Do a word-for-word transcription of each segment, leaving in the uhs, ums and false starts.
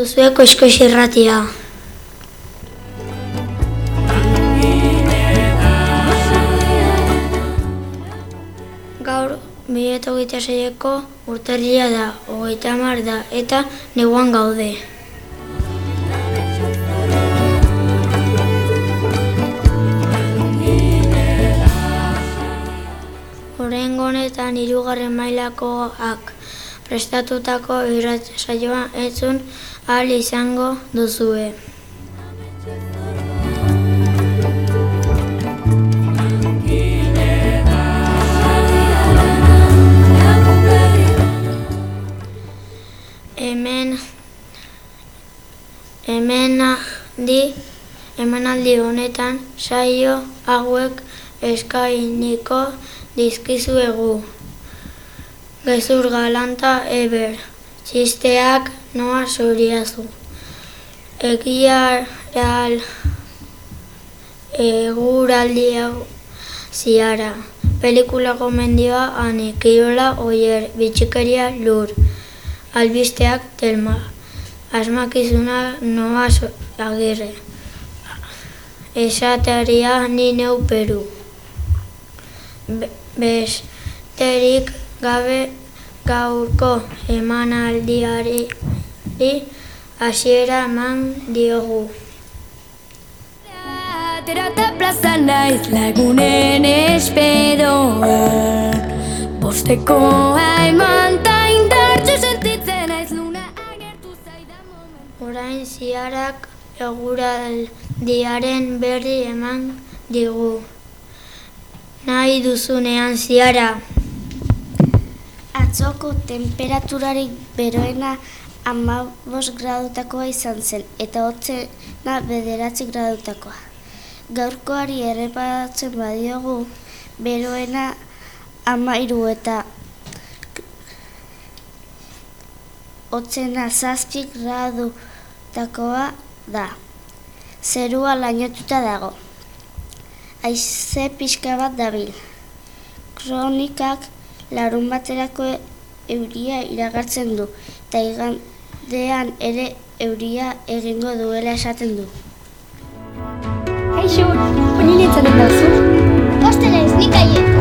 duzue Koxkox irratia. Gaur bi mila hogeita seiko urtarrila da, hogeita hamar da, eta neguan gaude. Oraingo honetan hirugarren mailakoak prestatutako irratsaioa entzun ahal izango duzue. Hemen hemenaldi hemenaldi honetan saio hauek eskainiko dizkizuegu. Gezur galanta eber, txisteak Noa Zuriazu. Egia real eguraldi hau ziara. Pelikula gomendioa Ane, Kirola Oier, Bitxikeria Lur. Albisteak Telma. Asmakizuna Noa Agirre. Esateria ni neu Peru. Besterik gabe gaurko emanaldiari hasiera eman diogu. Terata plaza naiz lagunen espedoan, bosteko haiman ta indartxo sentitzen naiz luna agertu zaidan momentu. Orain ziarak eguraldiaren berri eman digu. Nahi duzunean ziara. Atzoko temperaturarik beroena hamabost gradutakoa izan zen, eta hotzena bederatzi gradutakoa. Gaurkoari erreparatzen badiogu, beroena hamairu eta hotzena zazpi gradutakoa da. Zerua lainotuta dago. Haize pixka bat dabil. Kronikak larun baterako euria iragartzen du, eta igandean ere euria egingo duela esaten du. Kaixo, honi nintzen dauzu? Postela ez nik aieko.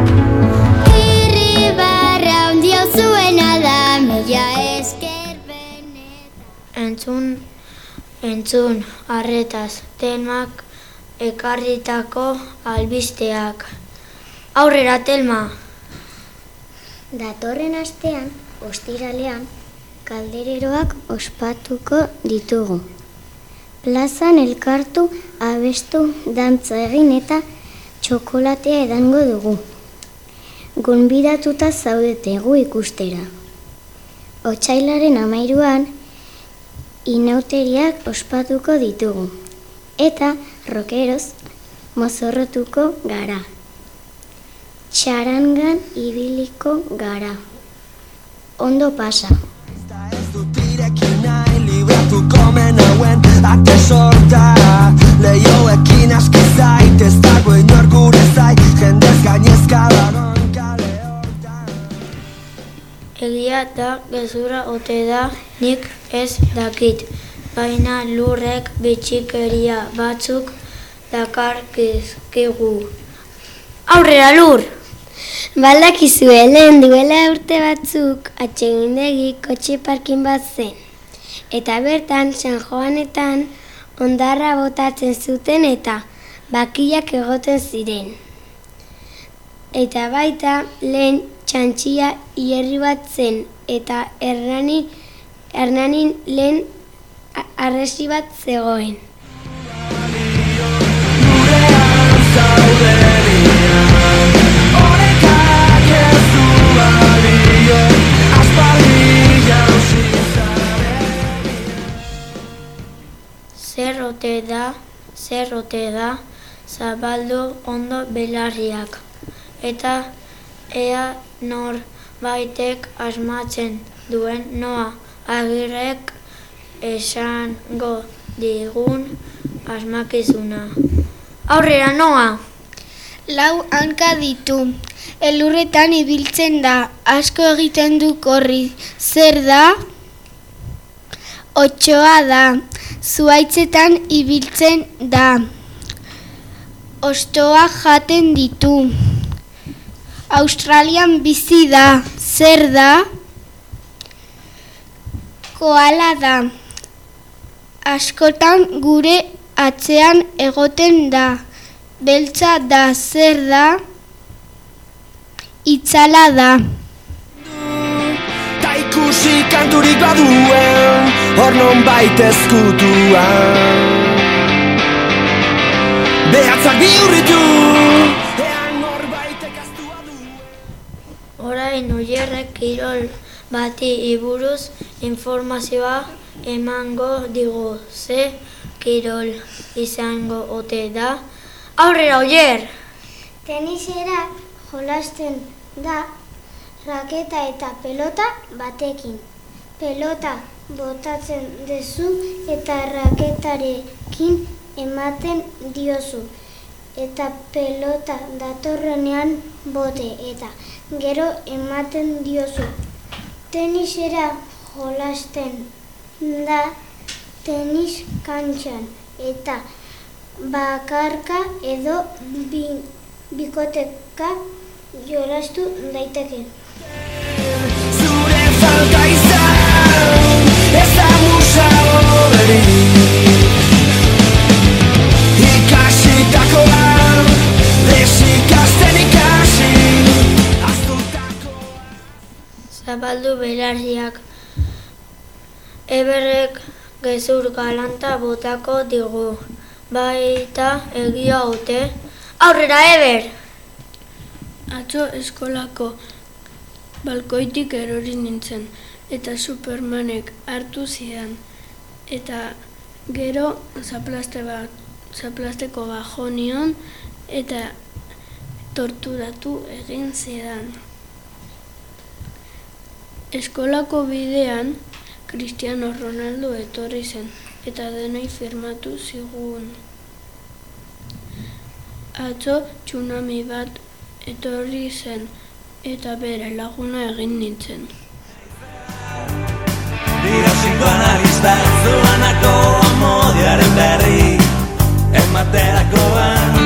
Irribarra ondio zuena da, mila esker benetan. Entzun, entzun, arretaz, Telmak ekarritako albisteak. Aurrera, Telma! Datorren astean, ostiralean, kaldereroak ospatuko ditugu. Plazan elkartu, abestu, dantza egin eta txokolatea edango dugu. Gonbidatuta zaudete gu ikustera. Otsailaren hamairuan, inauteriak ospatuko ditugu. Eta rokeroz mozorrotuko gara. Txarangan ibiliko gara. Ondo pasa. Ez dut irekin nahi libratuko menauen ate sorta. Lehioekin aski zait, ez dago inor gure zai, jendez gainezka dagoen kale hortan. Egia da gezurra ote da nik ez dakit, baina lurrek bitxikeria batzuk dakarkizkigu. Aurrera, lur! Baldakizue, lehen duela urte batzuk atsegindegi kotxe parkin bat zen. Eta bertan, San Joanetan, ondarra botatzen zuten eta bakilak egoten ziren. Eta baita, lehen txantxia hierri bat zen, eta Hernanin, Hernanin lehen arresi bat zegoen. Zer ote da, zer ote da, zabaldu ondo belarriak. Eta ea nor baitek asmatzen duen Noa Agirrek esango digun asmakizuna. Aurrera, Noa! Lau hanka ditu. Elurretan ibiltzen da, asko egiten du korri. Zer da? Otsoa da, zuhaitzetan ibiltzen da. Hostoa jaten ditu. Australian bizi da, zer da? Koala da. Askotan gure atzean egoten da. Beltza da, zer da? Itzala da. Ta ikusi kanturik baduen, hor non baita ezkutuan. Behatzak bihurritu, ean norbaitek aztua du. Orain Oierrek kirol bati buruz informazioa emango digu. Ze kirol izango ote da? Aurrera, Oier! Tenisera jolasten da raketa eta pelota batekin. Pelota botatzen duzu eta raketarekin ematen diozu. Eta pelota datorrenean bote eta gero ematen diozu. Tenisera jolasten da tenis kantxan eta bakarka edo bi, bikoteka jolastu daiteke. Zure falta izan, ez da musa hoberik. Ikasitakoa, desikasten ikasi, aztutakoa. Zabaldu belarriak. Eberrek gezur galanta botako digu. Baita egia ote. Aurrera, Eber! Atzo eskolako balkoitik erori nintzen, eta Supermanek hartu zidan, eta gero zaplaste bat, zaplasteko bat jo nion, eta torturatu egin zidan. Eskolako bidean Cristiano Ronaldo etorri zen, eta denoi firmatu zigun. Atzo tsunami bat etorri zen, eta bere laguna egin nintzen. Dira psikoanalista zuanako amodiaren berri ematerakoan.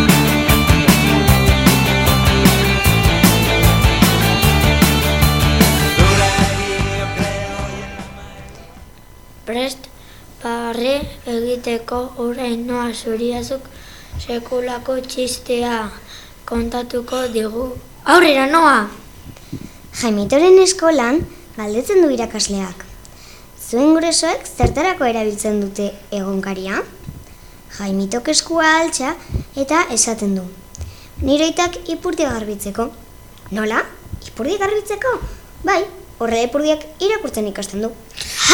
Prest barre egiteko orain Noa Zuriazuk sekulako txistea kontatuko digu. Aurrera, Noa! Jaimitoren eskolan galdetzen du irakasleak. Zuen gurasoek zertarako erabiltzen dute egunkaria? Jaimitok eskua altxa eta esaten du. Nire aitak ipurdia garbitzeko. Nola? Ipurdia garbitzeko? Bai, horre ipurdiak irakurtzen ikasten du.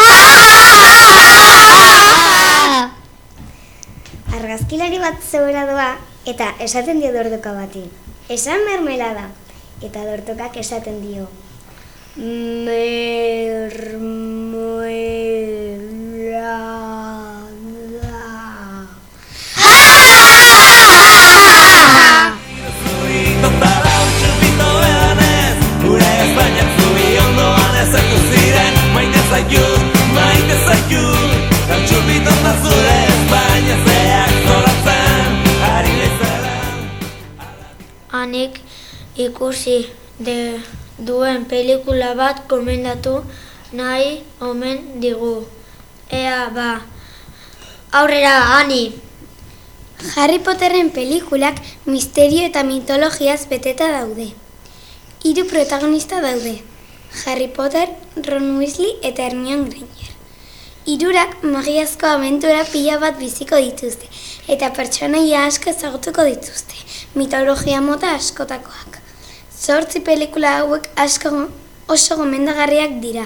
Argazkilari bat zebera doa eta esaten dio dortoka bati. Esan mermelada. Eta dortokak esaten dio. Mermelada. Gure Espainiak zubi ondoan ezertu ziren, maite zaitu, maite zaitu. Txupito eta zure Espainia zeak zoratzen, ari lezera. Hanik ikusi de duen pelikula bat komendatu nahi omen digu. Ea ba, aurrera, Ani! Harry Potterren pelikulak misterio eta mitologiaz beteta daude. Hiru protagonista daude. Harry Potter, Ron Weasley eta Hermione Granger. Hirurak magiazko abentura pila bat biziko dituzte eta pertsonaia asko ezagutuko dituzte, mitologia mota askotakoak. Zortzi pelikula hauek asko oso gomendagarriak dira.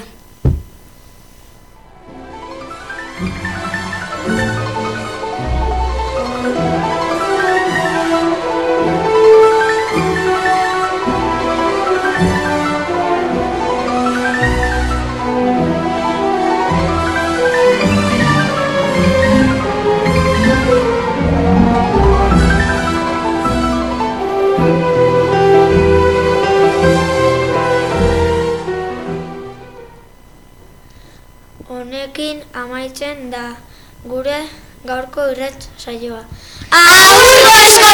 honekin amaitzen da gure gaurko irrats saioa. Agur,